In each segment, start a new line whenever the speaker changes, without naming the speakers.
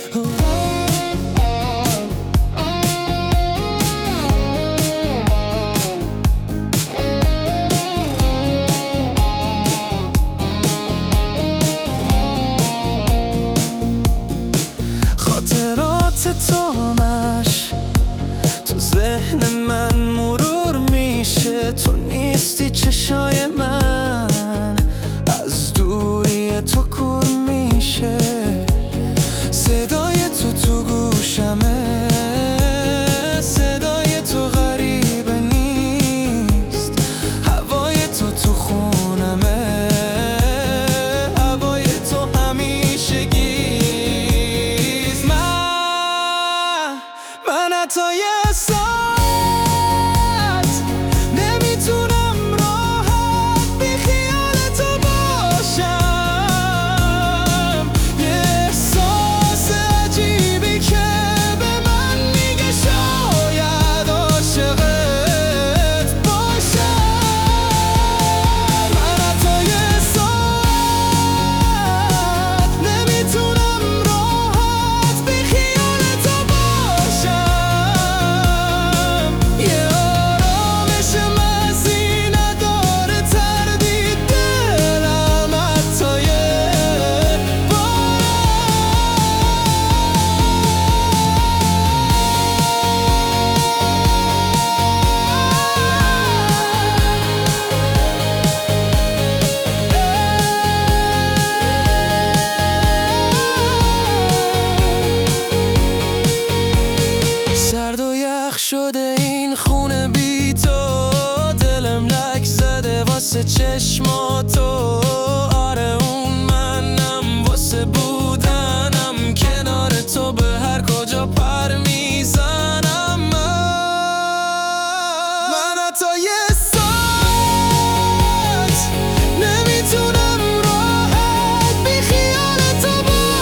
خاطرات تو همش تو ذهن من مرور میشه. تو نیستی چشای من از دوری تو کور میشه. صدای تو گوشمه، صدای تو غریبه نیست. هوای تو خونمه، هوای تو همیشگیست. من حتی یه ساعت نمیتونم راحت بی خیال تو باشم. یه احساس عجیبی که به من میگه شاید عاشقت باشم. من حتی یه ساعت نمیتونم راحت بی خیال تو باشم. یه آرامش محضی نداره تردید دلم حتی یه سرد و یخ شده این خونه بی تو. دلم لک زده واسه چشماتو. آره اون منم واسه بودنم کنار تو به هر کجا پر میزنم. من حتی یه ساعت نمیتونم راحت بی خیال تو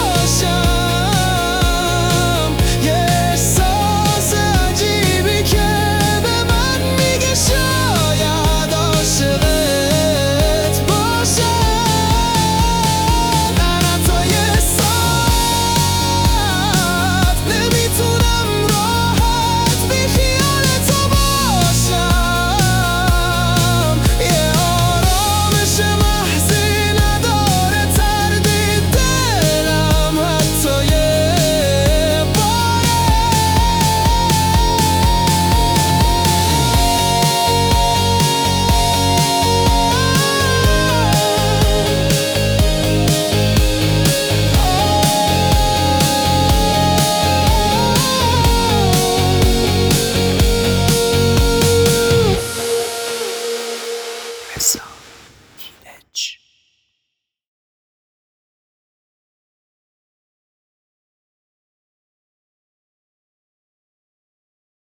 باشم. یه احساس عجیبی که به من میگه شاید عاشقت باشم. من حتی یه ساعت نمیتونم راحت بی خیال تو باشم. یه آرامش محضی نداره تردید دلم حتی یه بار.